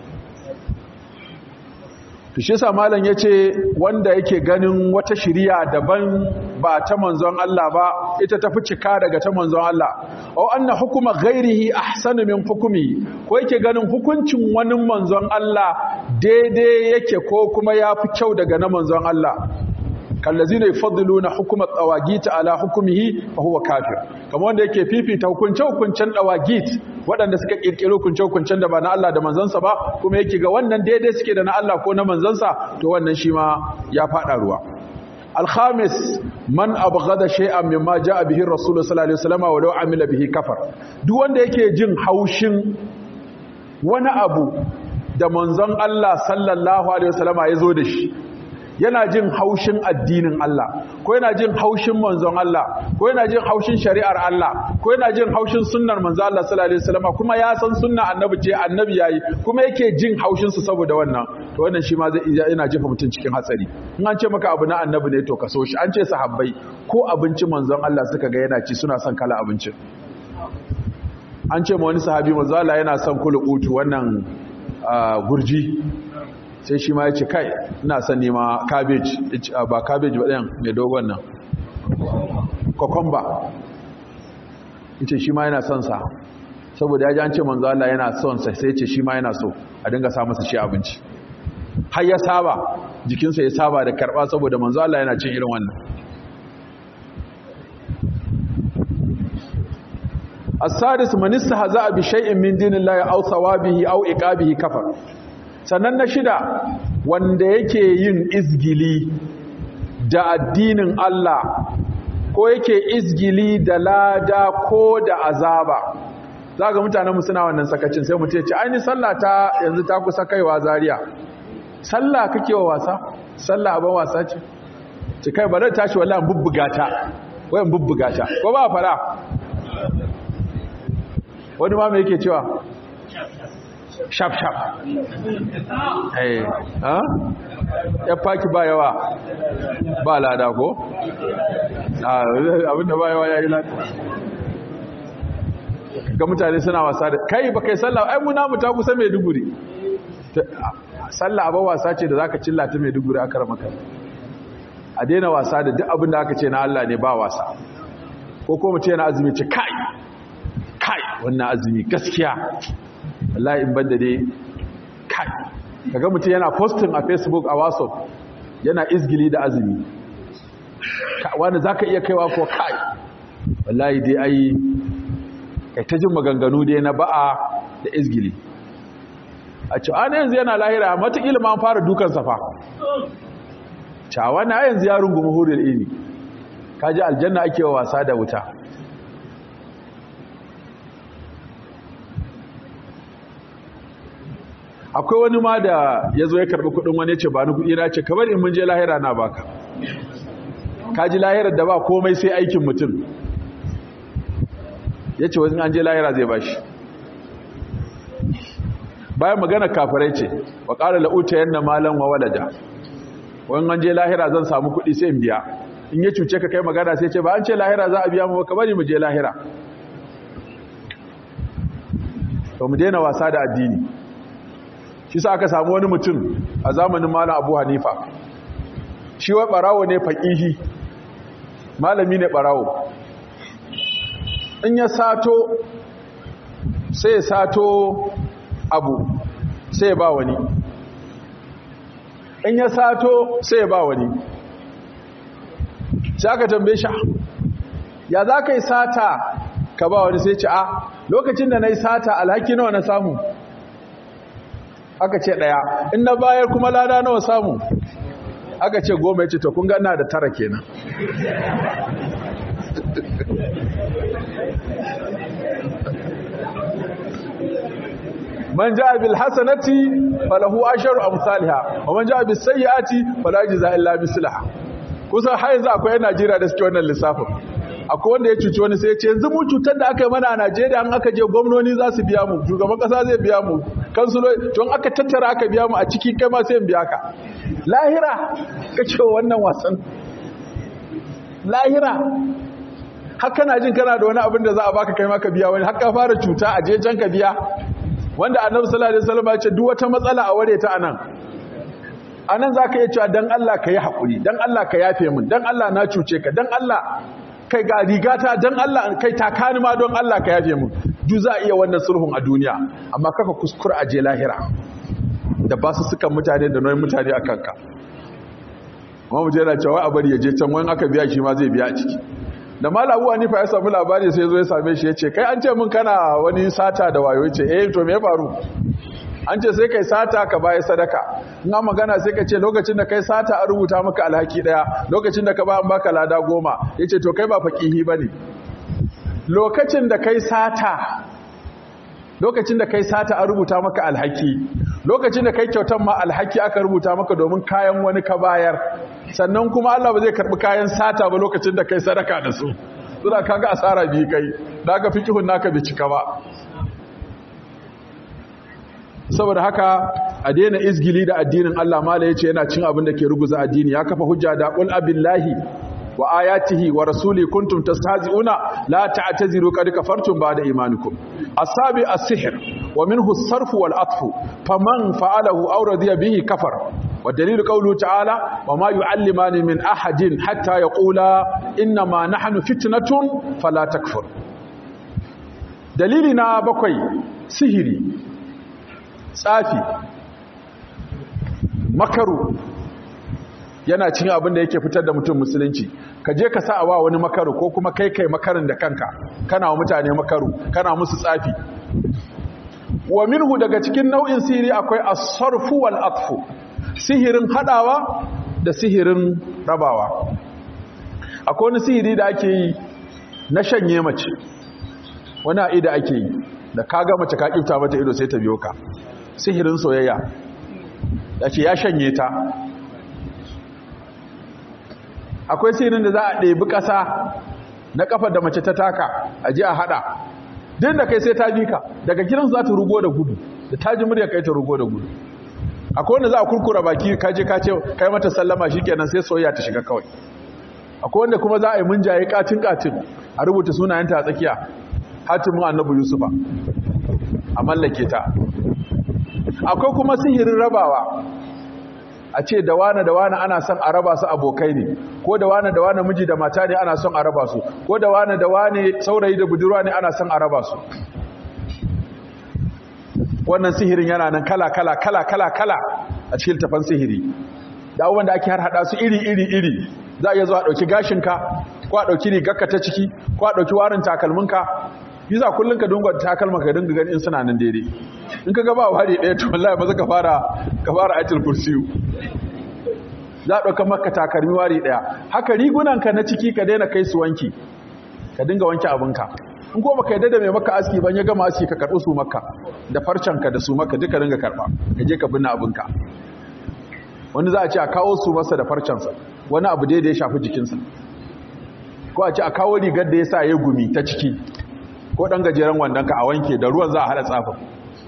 to shi yasa malam yace wanda yake ganin wata shiriya daban ba ta manzon Allah ba ita tafi cika daga ta manzon Allah aw anna hukuma ghairihi ahsanu min hukumi ko yake ganin hukuncin wani manzon Allah daidai yake ko kuma yafi kyau daga na manzon Allah kallazina yufaddiluna hukuma tawagit ala hukmihi fa huwa kafir kamar wanda yake fifita hukunce hukuncen tawagit waɗanda suka kirkiro hukunce hukuncen da ba na Allah da manzansa ba kuma yake ga wannan daidai suke da na Allah ko na manzansa to wannan shi ma ya fada ruwa al-khamis man abghada shay'an mimma jaa bihi ar-rasul sallallahu alaihi wasallam wa law amila bihi kafar duk wanda yake jin haushin wani abu da manzon Allah sallallahu alaihi wasallama ya zo da shi yana jin haushin addinin Allah ko yana jin haushin manzon Allah ko yana jin haushin shari'ar Allah ko yana jin haushin sunnar manzon Allah sallallahu alaihi wasallam kuma ya san sunna annabi ce annabi yayi kuma yake jin haushin su saboda wannan to wannan shi ma zai yana jefa mutun cikin hatsari in an ce maka abu na annabi ne to ka so shi an ce sahabbai ko abinci manzon Allah suka ga yana ci suna son kala abincin an ce ma wani sahabi manzon Allah yana son kulukutu wannan gurji sai shi ma ya ce kai ina son nema cabbage ba cabbage ba ɗayan mai dogon nan cucumber ita shi ma yana son sa saboda ya ji an ce manzo Allah yana son sa sai ce shi ma yana so a dinga sa masa shi abinci har ya saba jikinsa ya saba da karba saboda manzo Allah yana cin irin wannan as-sadis man istahza'a bi shay'in min dinillahi aw thawabihi aw iqabihi kafar. Sannan na shida wanda yake yin izgili da addinin Allah ko yake izgili da lada ko da azaba. Zaka mutanen mu suna wannan sakacin sai mu ce ai ni sallah ta yanzu ta kusa kaiwa Zaria. Sallah kake wa wasa? Sallah ba wasa ce. Ce kai ba zan tashi wallahi bubbuga ta. Wayan bubbuga ta. Ko ba fara? Wani ma me yake cewa? Shaf shaf. Eh, ha? Ya faki ba yawa. Ba lada ko? Ah, abinda ba yawa yayi lada. Ga mutane suna wasa da kai ba kai sallah ai mu namu ta kusa Maiduguri. Sallah ba wasa ce da zaka cilla ta Maiduguri aka ramaka. A daina wasa da duk abin da aka ce na Allah ne ba wasa. Ko ko mutum yana azumi ce kai kai wannan azumi gaskiya wallahi in banda dai kai kaga mutum yana posting a Facebook a WhatsApp yana izgili da azumi wanda zaka iya kaiwa ko kai wallahi dai ai kai ta jin maganganu dai na ba'a da izgili a ce ana yanzu yana lahira matakila ma an fara dukan safa cawa na yanzu ya rungumi hurul ini kaji aljanna ake wa wasa da wuta. Akwai wani ma da ya zo ya karɓi kuɗin wani ya ce ba ni kuɗi na ce kamar in mun je lahira na baka kaji lahirar da ba komai sai aikin mutum ya ce wajen an je lahira zai bashi bayan magana kafirai ce wa ƙara la'uta yanna malan wa walada wani an je lahira zan samu kuɗi sai in biya in ya cuce ka kai magana sai ce ba an ce lahira za a biya mu ka bari mu je lahira. To mu daina wasa da addini. Shi sa aka samu wani mutum a zamanin Malam Abu Hanifa, shi wai barawo ne faqihi, malami ne barawo. In ya sato sai ya sato abu sai ya ba wani, in ya sato sai ya ba wani. Sai aka tambaye shi, ya za ka yi sata ka ba wani? Sai ce, a lokacin da na yi sata alhaki nawa na samu? Aka ce ɗaya. In na bayar kuma lada nawa samu? Aka ce goma. Ya ce to kun gana da tara kenan. Man ja'a bil hasanati falahu asharu amsalha wa man ja'a bis sayyiati fala yujza illa mislaha. Kusa har yanzu akwai 'yan Najeriya da suke wannan lissafin. Akwai wanda ya cuci wani sai ya ce yanzu mu cutar da aka yi mana a Najeriya an aka je gwamnoni za su biya mu, shugaban kasa zai biya mu, kansulo don aka tattara aka biya mu a ciki kai ma sai in biya ka. Lahira ka ce wannan wasan. Lahira haka na jin kana da wani abin da za a baka kai ma ka biya wani, haka fara cuta a je can ka biya. Wanda Annabi sallallahu alaihi wasallam ya ce duk wata matsala a ware ta anan. Anan zaka iya cewa dan Allah ka yi hakuri, dan Allah ka yafe min, dan Allah na cuce ka, dan Allah kai ga rigata, dan Allah kai takani ma don Allah ka yafe min. Duk za a iya wannan sulhun a duniya, amma kaka kuskura a je lahira da ba su sukan mutane da nauyin mutane a kanka. Amma mu je da cewa a bari ya je can wani aka biya shi ma zai biya a ciki. Da Malam Abu Hanifa ya samu labari sai zo ya same shi ya ce kai an ce min kana wani sata da wayo. Ya ce eh to me ya faru? An ce sai kai sata ka bayar sadaka. In an magana sai ka ce lokacin da kai sata an rubuta maka alhaki daya, lokacin da ka ba an baka lada goma. Ya ce to kai ba faqihi bane. Lokacin da kai sata lokacin da kai sata an rubuta maka alhaki, lokacin da kai kyautan ma alhaki aka rubuta maka domin kayan wani ka bayar, sannan kuma Allah ba zai karbi kayan sata ba lokacin da kai sadaka da su. Suna kaga asara biyu kai, daga fikihun naka bai cika ba. Saboda haka a daina izgili da addinin Allah. Mala yace yana cin abin da ke ruguza addini. Ya kafa hujja da qul abillahi wa ayatihi wa rasuli kuntum tastahzi'una la ta'taziru qad kafartum ba'da imanikum. Asabi as-sihr wa minhu as-sarf wal atf faman fa'alahu aw radiya bihi kafar. Wa dalilu qawluhu ta'ala wa ma yu'allimani min ahadin hatta yaqula inna ma nahnu fitnatun fala takfur. Dalili na bakwai, sihiri, tsafi, makaru yana cin abin da yake fitar da mutum musulunci. ka je ka sa wa wani makaru ko kuma kai kai makarin da kanka kana wa mutane makaru kana musu tsafi. Wa minhu daga cikin nau'in sihiri akwai as-sarfu wal atfu, sihirin hadawa da sihirin rabawa. Akwai wani sihiri da ake yi na shanye mace, wani a ida ake yi da kaga mace ka kifta mata ido sai ta biyo ka, sihirin soyayya ya ce ya shanye ta. Akwai sihirin da za a ɗebi ƙasa na ƙafar da mace ta taka a ji a haɗa, din da kai sai ta bi ka daga gidansu za ta rugo da gudu, da ta ji murya kai ta rugo da gudu. Akwai wanda za a kurkura baki ka je ka ce kai mata sallama shikenan sai soyayya ta shiga kawai. Akwai wanda kuma za a yi munjaye katin katin a rubuta sunayenta a tsakiya, hatimin annabi Yusufa a mallake ta. Akwai kuma sihirin rabawa, a ce da wane da wane ana son a raba su abokai ne, ko da wane da wane miji da mata ne ana son a raba su, ko da wane da wane saurayi da budurwa ne ana son a raba su. Wannan sihirin yana nan kala kala kala kala kala a cikin tafan sihiri, da abubuwan da ake har hada su iri iri iri. Za a iya zuwa ɗauki gashinka, ko a ɗauki rigarka ta ciki, ko a ɗauki warin takalminka. Yi za kullum ka dunga takalma ka dinga gani in suna nan daidai. In ka gaba wari ɗaya to wallahi ba za ka fara ka fara ayatul kursiyu. Za a ɗauka maka takalmi wari ɗaya. Haka rigunanka na ciki ka daina kai su wanki, ka dinga wanke abinka. In ko baka yadda da mai maka aski ban ya gama aski ka karɓi su maka da farcenka da su maka duka dinga karɓa, ka je ka binne abinka. Wani za a ce a kawo su masa da farcensa, wani abu dai da ya shafi jikinsa, ko a ce a kawo rigar da ya sa ya gumi ta ciki, ko ɗan gajeren wandonka a wanke da ruwan za a haɗa tsafin.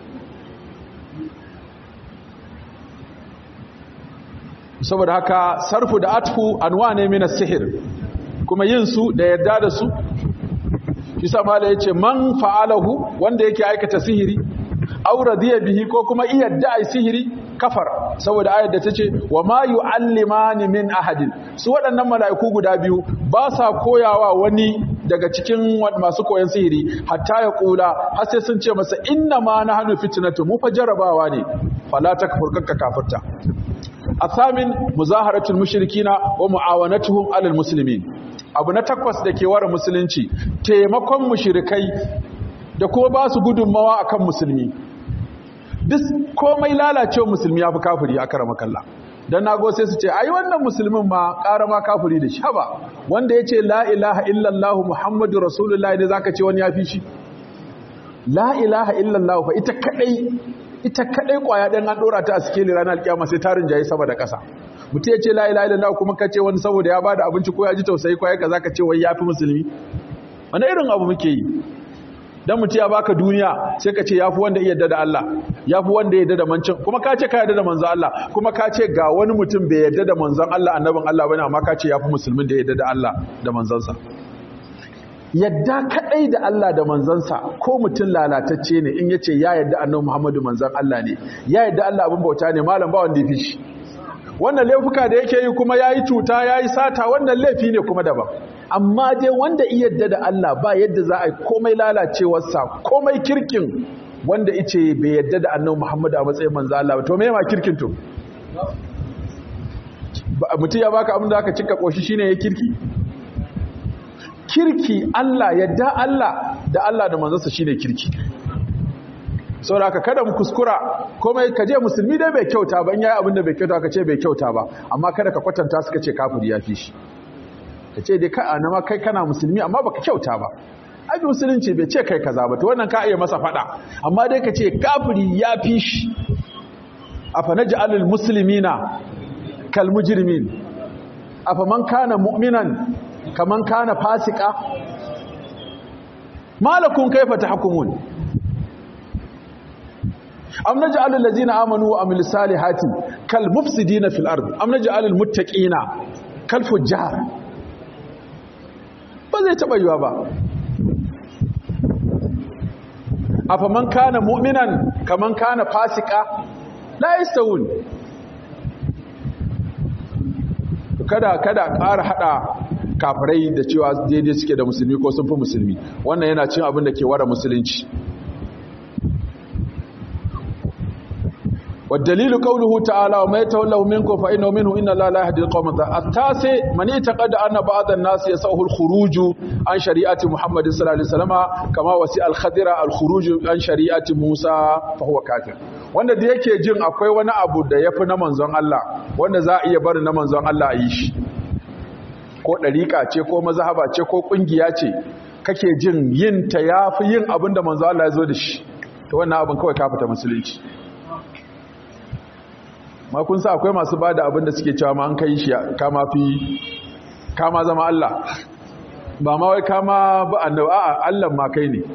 Saboda haka sarfu da atfu anwa ne mina sihir, kuma yin su da yadda da su. Shi sa mala yace man fa'alahu, wanda yake aikata sihiri, aw radiya bihi, ko kuma iyadda ai sihiri, kafar. Saboda ayar da tace wa ma yu'allimani min ahadin, su waɗannan mala'iku guda biyu ba sa koyawa wani daga cikin masu koyon sihiri hatta ya kula har sai sun ce masa inna ma nahnu fitnatu, mu fa jarabawa ne, fala takfur kakka kafirta. Athamin muzaharatul mushrikina wa muawanatuhum alal muslimin. Abu na takwas da ke ware musulunci, taimakon mushrikai da kuma ba su gudunmawa akan musulmi. Duk komai lalacewa musulmi ya fi kafiri a karama kalla. Dan nago sai su ce ai wannan musulmin ma ƙara ma kafiri da shi. Haba wanda ya ce la ilaha illallah muhammadu rasulullah ne zaka ce wani ya fi shi? La ilaha illallah fa ita kadai ita kadai kwaya dan an dora ta a sikeli ranar alkiyama sai tarin jayi sama da ƙasa. Mutum ya ce la ilaha illallah kuma ka ce wani saboda ya bada abinci ko ya ji tausayi ko ya kaza ka ce wai yafi musulmi. Wani irin abu muke yi? Dan mutum ya baka duniya sai ka ce yafi wanda ya yarda da Allah, yafi wanda ya yarda da mancin, kuma ka ce ka yarda da manzon Allah, kuma ka ce ga wani mutum bai yarda da manzon Allah annabin Allah bane amma ka ce yafi musulmin da ya yarda da Allah da manzansa. Yadda kadai da Allah da manzansa ko mutum lalatacce ne in yace ya yarda annabi Muhammadu manzon Allah ne, ya yarda Allah abin bauta ne, malam ba wanda ya fi shi. Wannan laifuka da yake yi kuma yayi cuta yayi sata, wannan laifi ne kuma daban. Amma dai wanda iya yadda da Allah ba yadda za a yi komai lalacewarsa komai kirkin wanda ice bai yadda da annabi Muhammad a matsayin manzo Allah ba, to me ma kirkin to? Mutum ya baka abin da aka cika koshi shine ya kirki? Kirki Allah, yadda Allah da Allah da manzansa shine kirki. Saboda haka kada mu kuskura komai kaje musulmi dai bai kyauta ba, in yayi abin da bai kyauta ka ce bai kyauta ba, amma kada ka kwatanta suka ce kafiri ya fi shi. Ka ce dai ka anama kai kana musulmi amma baka kyauta ba. Abi musulunci bai ce kai kaza ba, to wannan ka iya masa fada, amma dai ka ce kafiri ya fi shi. Afa naj'alul muslimina kal mujrimin, afa man kana mu'minan kaman kana fasika, malakum kaifa tahkumun. Am naj'alul ladzina amanu wa amilus salihati kal mufsidina fil ardi am naj'alul muttaqina kal fujjar. Ba zai taba yiwa ba. Afa man kana mu'minan kaman kana fasika la yastawun. Kada kada ƙara hada kafirai da cewa daidai suke da musulmi ko sun fi musulmi, wannan yana cin abin da ke wara musulunci. والدليل قوله تعالى وما يتولوا منكم فإنه منه إن الله لا يهدي القوم الظالمين. التاسع من اعتقد أن بعض الناس يسعه الخروج عن شريعة محمد صلى الله عليه وسلم كما وسع الخضر الخروج عن شريعة موسى فهو كافر. wanda da yake jin akwai wani abu da yafi na manzon Allah wanda za a iya barin na manzon Allah a yi shi, ko dariƙa ce ko mazhaba ce ko kungiya ce kake jin yin ta yafi yin abin da manzon Allah ya zo da shi, to wannan abin kawai ka fita musulunci. ma kun sa akwai masu bada abin da suke cewa ma an kai shi kama fi kama zama Allah, ba ma wai kama ba annabi, a'a Allah ma kai ne.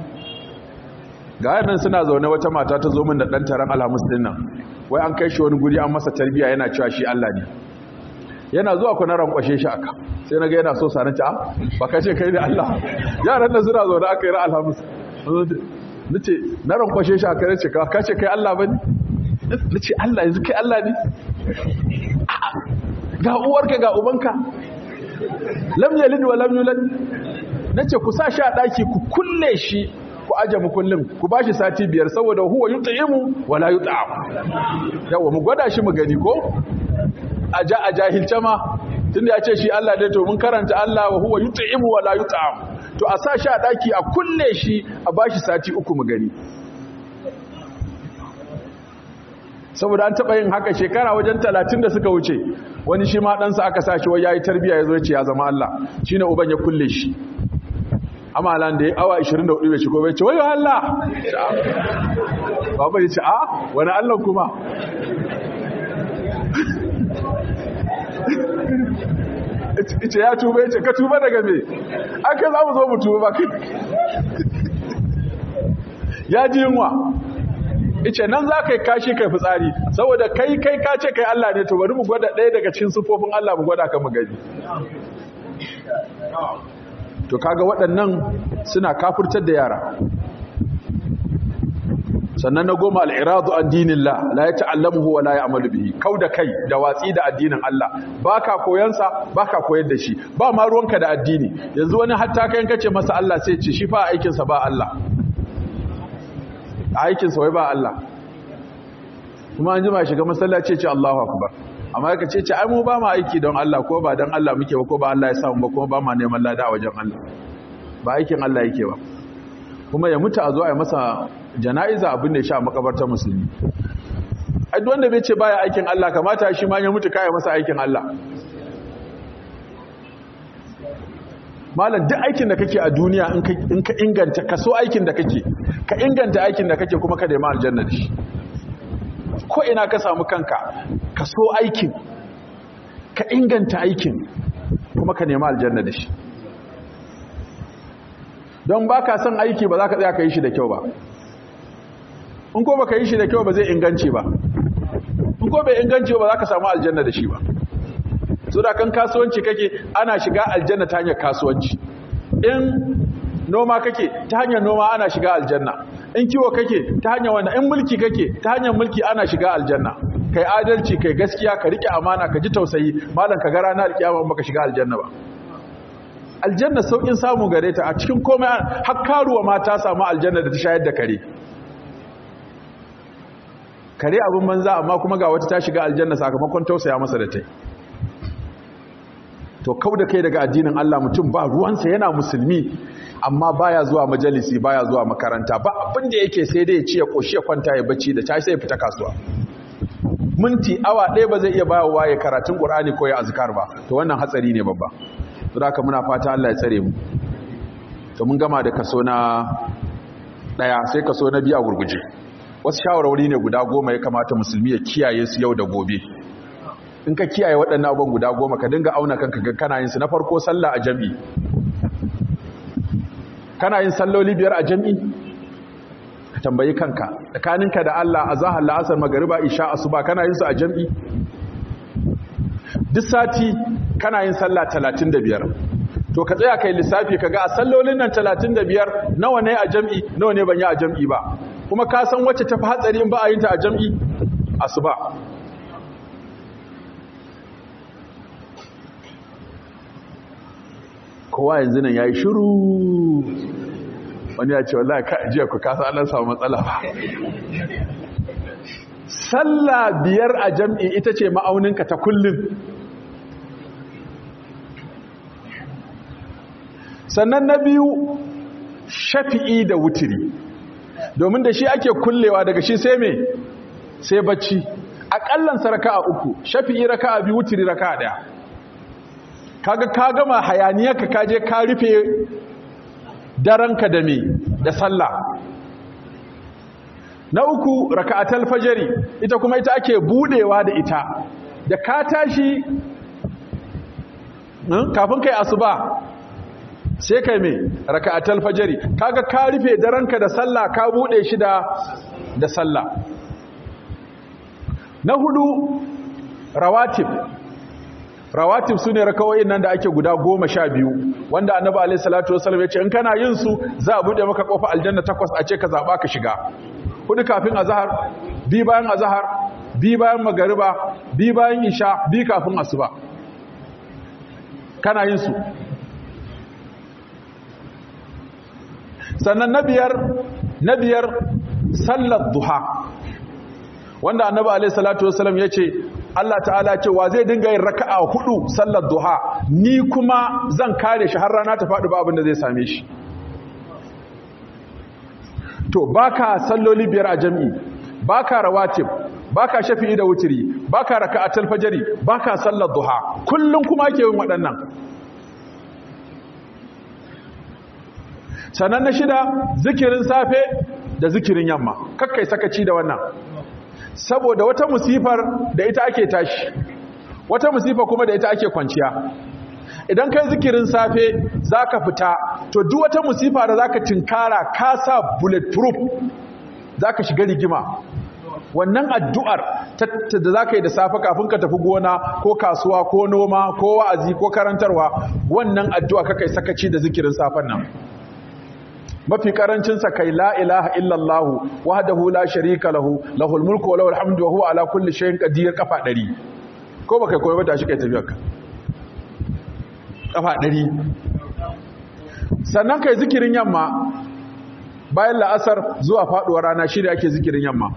ga nan suna zaune wata mata ta zo min da dan taron alhamis din nan, wai an kai shi wani guri an masa tarbiya yana cewa shi Allah ne. yana zuwa ku na rankwashe shi aka, sai naga yana so sanin ta ba ka ce kai ne Allah. yaran da suna zaune aka yi ra alhamis nace na rankwashe shi aka ce ka ce kai Allah bane, nace Allah yanzu kai Allah ne? ga uwarka ga ubanka, lam yalid wa lam yulad. nace ku sa shi a daki ku kulle shi ku aje mu kullum ku bashi sati biyar saboda huwa yut'imu wa la yut'am. yawa mu gwada shi mu gani ko aja a jahilce ma tunda ya ce shi Allah ne, to mun karanta Allah wa huwa yut'imu wa la yut'am, to a sa shi a daki a kulle shi a bashi sati uku mu gani. saboda an taɓa yin haka shekara wajen talatin da suka wuce, wani shi ma ɗansa aka sa shi wai ya yi tarbiya ya zo ce ya zama Allah, shi ne uban ya kulle shi. amma lan da ya awa ashirin da hudu bai shigo bai ce wayo Allah, baba ya ce a wani Allah kuma. ce ya tuba, ya ce ka tuba daga me aka za mu zo mu tuba ba kai. ya ji yunwa, ice nan za ka yi kashi kai fitsari saboda kai kai ka ce kai Allah ne, to bari mu gwada ɗaya daga cikin sufofin Allah mu gwada ka mu gani. to kaga waɗannan suna kafirtar da yara. sannan na goma al'iradu an dinillah la ya ta'allamuhu wa la ya amalu bihi, kau da kai da watsi da addinin Allah, baka koyansa baka koyar da shi, ba ma ruwanka da addini. yanzu wani hatta kayan kace masa Allah sai ce shi fa aikinsa ba Allah, a aikinsa wai ba Allah, kuma an jima shiga masallaci ce Allahu akbar, amma yaka ce ce ai mu ba mu aiki don Allah, ko ba don Allah muke ba, ko ba Allah ya samu ba, kuma ba ma neman lada a wajen Allah, ba aikin Allah yake ba. kuma ya mutu a zo a yi masa jana'iza abin da ya sha makabartar musulmi. ai duk wanda bai ce baya aikin Allah kamata shi ma ya mutu kai masa aikin Allah. malam duk aikin da kake a duniya in ka inganta ka so aikin da kake ka inganta aikin da kake kuma ka da ma aljanna da shi. ko ina ka samu kanka ka so aikin ka inganta aikin kuma ka nema aljanna da shi. don ba ka son aiki ba za ka tsaya ka yi shi da kyau ba, in ko ba ka yi shi da kyau ba zai inganci ba, in ko bai inganci ba za ka samu aljanna da shi ba. so da kan kasuwanci kake ana shiga aljanna ta hanyar kasuwanci, in noma kake ta hanyar noma ana shiga aljanna, in kiwo kake ta hanyar wannan, in mulki kake ta hanyar mulki ana shiga aljanna. kai adalci kai gaskiya ka rike amana ka ji tausayi, malam ka ga ranar kiyama baka shiga aljanna ba. aljanna saukin samu gare ta a cikin komai, har karuwa ma ta samu aljanna da ta shayar da kare. kare abin banza amma kuma ga wata ta shiga aljanna sakamakon tausaya masa da ta yi. to kau da kai daga addinin Allah, mutum ba ruwansa yana musulmi amma baya zuwa majalisi baya zuwa makaranta, ba abin da yake sai dai ya ci ya koshi ya kwanta ya bacci da tashi sai ya fita kasuwa. minti awa ɗaya ba zai iya bayarwa ya karatun Qur'ani ko ya azkar ba, to wannan hatsari ne babba. saboda haka muna fata Allah ya tsare mu. to mun gama da kaso na daya, sai kaso na biyu a gurguje. wasu shawarwari ne guda goma ya kamata musulmi ya kiyaye su yau da gobe. in ka kiyaye waɗannan abubuwan guda goma ka dinga auna kanka ga kana yin su. na farko sallah a jami'i, kana yin salloli biyar a jami'i? ka tambayi kanka tsakaninka da Allah azhar la'asar magriba isha asuba kana yin su a jami'i? duk sati kana yin sallah talatin da biyar, to ka tsaya kai lissafi kaga a sallolin nan talatin da biyar nawa ne a jami'i nawa ne ban yi a jami'i ba, kuma ka san wacce tafi hatsari in ba a yin ta a jami'i? asuba. kowa yanzu nan yayi shiru, wani ya ce wallahi ka jiya ku kasa Allah samu matsala ba. sallah biyar a jam'i ita ce ma'auninka ta kullum. Sannan na biyu shafi'i da wutiri, domin da shi ake kullewa, daga shi sai me sai bacci. Aƙallansa raka'a uku, shafi'i raka'a biyu, wutiri raka'a ɗaya. Kaga ka gama hayaniyarka ka je ka rufe daranka da me da sallah. Na uku raka'atul fajri, ita kuma ita ake budewa da ita. Da ka tashi kafin kai asuba sai kai me raka'atul fajri, kaga ka rufe daranka da sallah, ka bude shi da da sallah. Na hudu rawatib. Rawatib sune rakawoyin nan da ake guda goma sha biyu, wanda annabi alaihi salatu wasallam ya ce in kana yin su za a bude maka kofa aljanna takwas, a ce ka zaba ka shiga. Hudu kafin azhar, bi bayan azhar, bi bayan magariba, bi bayan isha, bi kafin asuba. Kana yin su. Sannan na biyar na biyar sallar duha, wanda annabi alaihi salatu wasallam ya ce Allah ta'ala ce wa zai dinga yin raka'a hudu sallar duha, ni kuma zan kare shi har rana ta faɗi ba abin da zai same shi. To baka salloli biyar a jami'i, baka rawatib, baka shafi'i da wutiri, baka raka'atul fajri, baka sallar duha, kullun kuma ke yin waɗannan. Sannan na shida zikirin safe da zikirin yamma, kakkai sakaci da wannan. Saboda wata musifar da ita ake tashi, wata musifa kuma da ita ake kwanciya. Idan kai zikirin safe zaka fita, to duk wata musifa da zaka tinkara ka sa bulletproof, zaka shiga rigima. Wannan addu'ar da zaka yi da safe kafin ka tafi gona ko kasuwa ko noma ko wa'azi ko karantarwa, wannan addu'a kakai sakaci da zikirin safen nan. Mafi karancin sa kai la ilaha illallah wahdahu la sharika lahu lahul mulku wa lahul hamdu wa huwa ala kulli shay'in qadir, kafa ɗari. Ko baka koyi ba tashi kai tafiyarka kafa ɗari. Sannan kai zikirin yamma bayan la'asar zuwa faduwar rana, shi da ake zikirin yamma.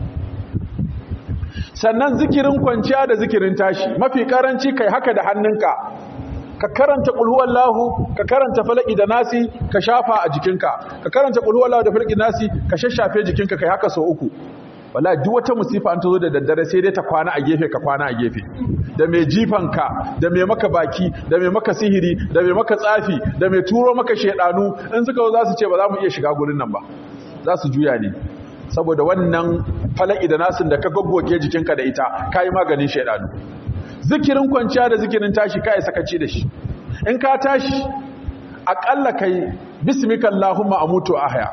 Sannan zikirin kwanciya da zikirin tashi, mafi karanci kai haka da hannunka, ka karanta qul huwallahu, ka karanta falaki da nasi, ka shafa a jikinka, ka karanta qul huwallahu da falaki da nasi, ka shashafe jikinka, kai haka so uku. Wallahi duk wata musifa an tazo da daddare sai dai ta kwana a gefe, ka kwana a gefe. Da mai jifanka, da mai maka baki, da mai maka sihiri, da mai maka tsafi, da mai turo maka shedanu, in suka zo za su ce ba za mu iya shiga gurin nan ba, za su juya ne. Saboda wannan falaki da nasin da ka goggoge jikinka da ita, kai maganin shedanu. Zikirin kwanciya da zikirin tashi kai sakaci da shi. In ka tashi akalla kai bismika allahumma amutu ahya.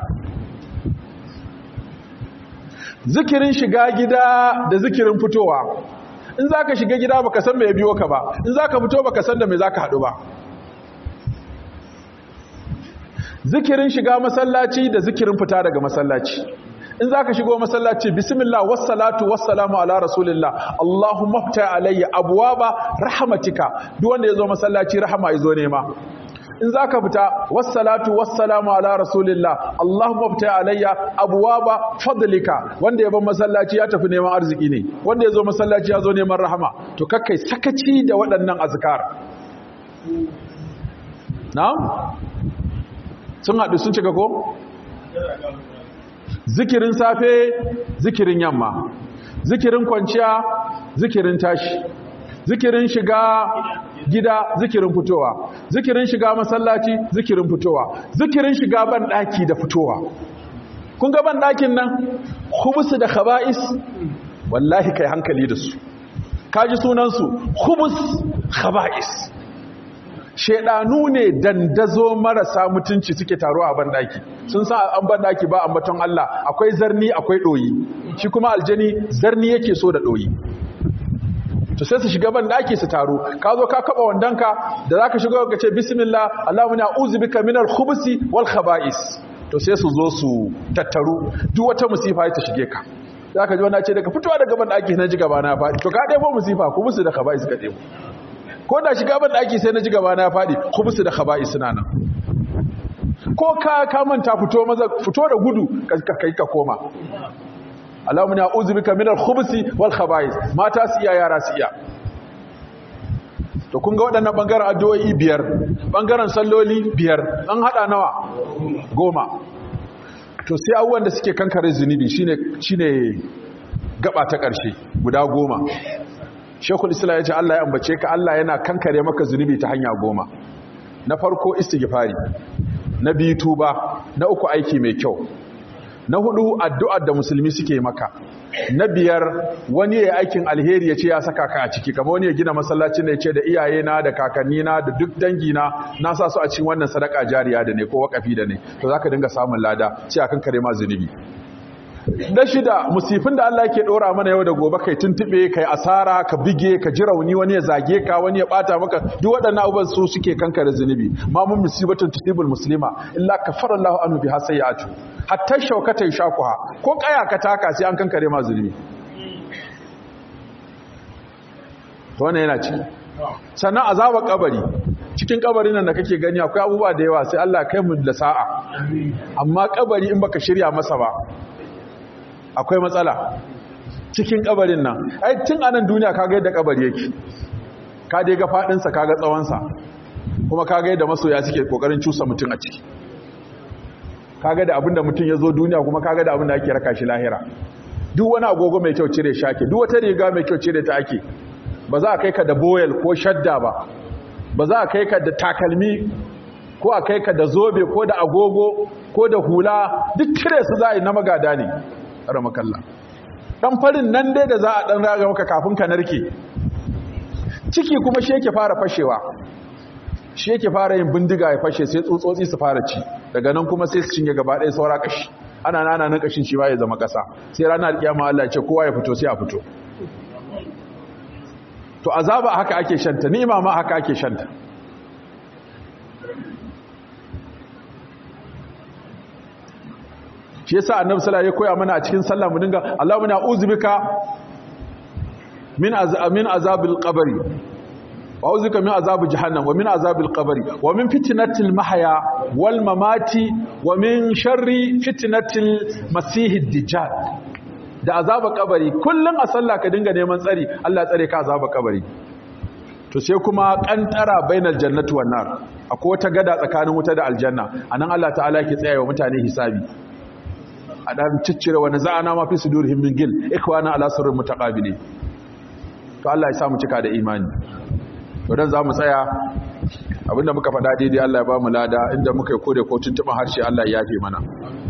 Zikirin shiga gida da zikirin fitowa, in zaka shiga gida baka san me ya biyo ka ba, in zaka fito baka san da me zaka hadu ba. Zikirin shiga masallaci da zikirin fita daga masallaci, in zaka shigo masallaci bismillah wassalatu wassalamu ala rasulillah allahumma fta alayya abwaba rahmatika, duk wanda yazo masallaci rahama yazo nema. In zaka fita wassalatu wassalamu ala rasulillah allahumma fta alayya abwaba fadlika, wanda yaban masallaci ya tafi neman arziki ne, wanda yazo masallaci yazo neman rahama. To kakkai sakaci da waɗannan azkar. Na'am, sun haɗu sun cika ko? Zikirin safe, zikirin yamma, zikirin kwanciya, zikirin tashi, zikirin shiga gida, zikirin fitowa, zikirin shiga masallaci, zikirin fitowa, zikirin shiga banɗaki da fitowa. Kun ga banɗakin nan khubus da khaba'is, wallahi kai hankali da su. Kaji sunansu khubus khaba'is. Shedanu ne dandazo marasa mutunci suke taruwa a bandaki. Sun sa an bandaki ba ambaton Allah, akwai zarni akwai doyi. Shi kuma aljani zarni yake so da doyi. To sai su shiga bandaki su taru. Ka zo ka kaba wandanka da zaka shiga ka ce bismillah Allahumma na'udzu bika minal khubusi wal khaba'is. To sai su zo su tattaru, duk wata musifa ta shige ka. Zaka ji wanda ce daga fitowa daga bandaki na ji gaba na faɗi. To ka debo musifa, khubusi da khaba'is ka debo. Ko da shiga ban daki sai na ji gaba na faɗi, khubusu da khaba'is suna nan. Ko ka ka manta fito maza fito da gudu ka kai ka koma. Allahumma inni a'udhu bika minal khubuthi wal khaba'is. Mata su iya, yara su iya. To kun ga waɗannan bangaren addu'o'i biyar, bangaren salloli biyar, an hada nawa? Goma. To sai abubuwan da suke kankare zunubi shine shine gaba ta ƙarshe guda goma. Sheikhul Islam ya ce Allah ya ambace ka, Allah yana kankare maka zunubi ta hanya goma. Na farko istighfari, na biyu tuba, na uku aiki mai kyau, na hudu addu'ar da musulmi suke maka, na biyar wani ya aikin alheri ya ce ya saka ka a ciki, kamar wani ya gina masallacin da ya ce da iyayena da kakannina da duk dangina na sa su a cikin wannan sadaka jariya da ne ko wakafi da ne, to za ka dinga samun lada sai a kankare ma zunubi. Na shida musifin da Allah yake dora mana yau da gobe, kai tuntube, kai asara, ka bige, ka ji rauni, wani ya zage ka, wani ya bata maka, duk waɗannan abubuwan su suke kankare zunubi. Ma mun musibatun tusibul muslima illa kafara Allahu anhu biha sayyi'atu hatta shaukata yashaquha, ko kaya ka taka sai an kankare ma zunubi. To wannan yana ciki. Sannan azaba kabari, cikin kabarin nan da kake gani akwai abubuwa da yawa sai Allah kai mu da sa'a. Amma kabari in baka shirya masa ba akwai matsala cikin kabarin nan. Ai tun anan duniya kaga yadda kabari yake, ka dai ga fadin sa, kaga tsawon sa, kuma kaga yadda masoya suke kokarin cusa mutun a ciki, kaga da abinda mutun yazo duniya, kuma kaga da abinda ake raka shi lahira. Duk wani agogo mai kyau cire shake, duk wata riga mai kyau cire ta ake. Ba za a kai ka da boyel ko shadda ba, ba za a kai ka da takalmi ko a kai ka da zobe ko da agogo ko da hula, duk cire su za a yi na magada ne. Ramakalla dan farin nan dai da za a dan raga maka kafin ka narke. Ciki kuma shi yake fara fashewa, shi yake fara yin bindiga ya fashe, sai tsotsotsi su fara ci, daga nan kuma sai su cinye gaba ɗaya saura kashi, ana nana nan kashin shi ba ya zama ƙasa, sai ranar alƙiyama Allah ya ce kowa ya fito, sai a fito. To azaba haka ake shanta, ni'ima ma haka ake shanta. Shi yasa annabi sallallahu alaihi wasallam ya koya mana a cikin sallah mu dinga Allahumma na'udzu bika min azamin azabil qabri wa a'udzu bika min azab jahannam wa min azabil qabri wa min fitnatil mahya wal mamati wa min sharri fitnatil masihid dajjal. Da azabar kabari kullun a sallah ka dinga neman tsari, Allah tsare ka azabar kabari. To sai kuma kantara bainal jannati wan nar, akwai wata gada tsakanin wuta da aljanna, anan Allah ta'ala yake tsayawa mutane hisabi. A dan ciccire wani za'ana ma fi sudurihim min gil ikwana ala sirrin mutaqabili. To Allah ya sa mu cika da imani. To dan zamu tsaya, abinda muka faɗa daidai Allah ya ba mu lada, inda muka yi kore ko tuntuɓin harshe Allah ya yafe mana.